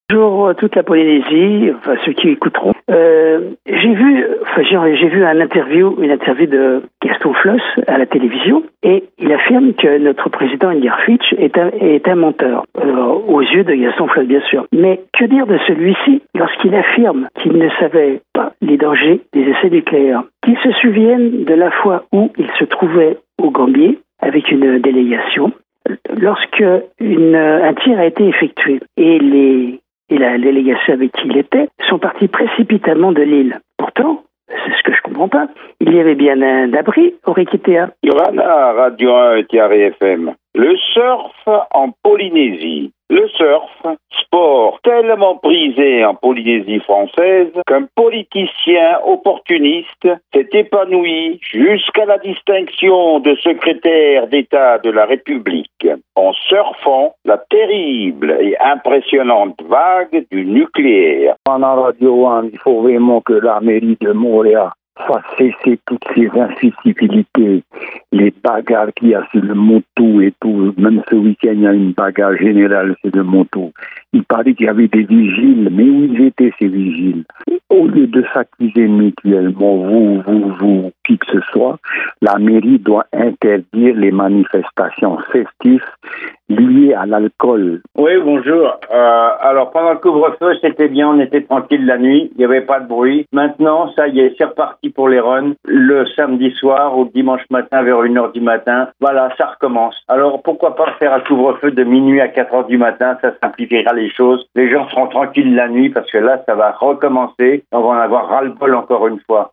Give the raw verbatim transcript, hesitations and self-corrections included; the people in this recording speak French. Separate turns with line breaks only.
Bonjour toute la Polynésie, enfin ceux qui écouteront. Euh, j'ai vu, enfin j'ai, j'ai vu un interview, une interview de Gaston Floss à la télévision, et il affirme que notre président Inger Fitch est un, est un menteur, euh, aux yeux de Gaston Floss bien sûr. Mais que dire de celui-ci lorsqu'il affirme qu'il ne savait pas les dangers des essais nucléaires, qu'il se souvienne de la fois où il se trouvait au Gambier avec une délégation, lorsque une, un tir a été effectué et les et la délégation avec qui il était, sont partis précipitamment de l'île. Pourtant, c'est ce que je comprends pas, il y avait bien un abri au Rikitea.
Yorana, Radio un et F M. Le surf en Polynésie. Le surf, sport tellement prisé en Polynésie française qu'un politicien opportuniste s'est épanoui jusqu'à la distinction de secrétaire d'État de la République en surfant la terrible et impressionnante vague du nucléaire.
En Radio un, il faut vraiment que la mairie de Montréal fasse cesser toutes ces incivilités, les bagarres qu'il y a sur le Motu et tout. Même ce week-end, il y a une bagarre générale sur le Motu. Il paraît qu'il y avait des vigiles, mais où ils étaient ces vigiles? Au lieu de s'accuser mutuellement, vous, vous, vous, qui que ce soit, la mairie doit interdire les manifestations festives liées à l'alcool.
Oui, bonjour. Euh, alors, pendant le couvre-feu, c'était bien, on était tranquille la nuit, il n'y avait pas de bruit. Maintenant, ça y est, c'est reparti pour les runs. Le samedi soir ou le dimanche matin vers une heure du matin, voilà, ça recommence. Alors, pourquoi pas faire un couvre-feu de minuit à quatre heures du matin, ça simplifiera les choses. Les gens seront tranquilles la nuit parce que là, ça va recommencer. On va en avoir ras-le-bol encore une fois.